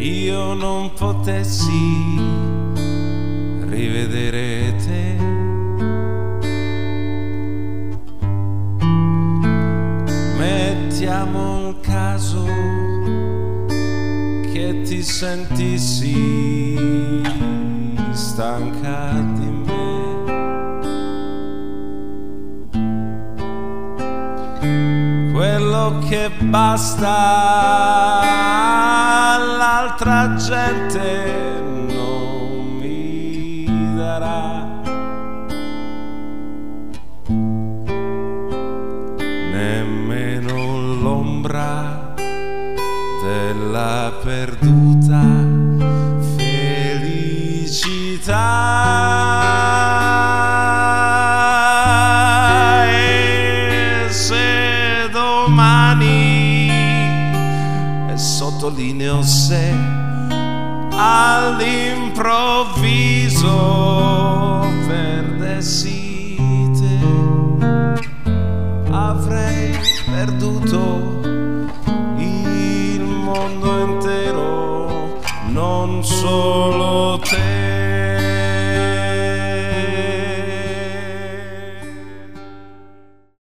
io non potessi rivedere te. Mettiamo il caso che ti sentissi stanca di me, quello che basta l'altra gente non mi darà, nemmeno l'ombra della perduta felicità. E se domani, e sottolineo se, all'improvviso perdessi te, avrei perduto il mondo intero, non solo te.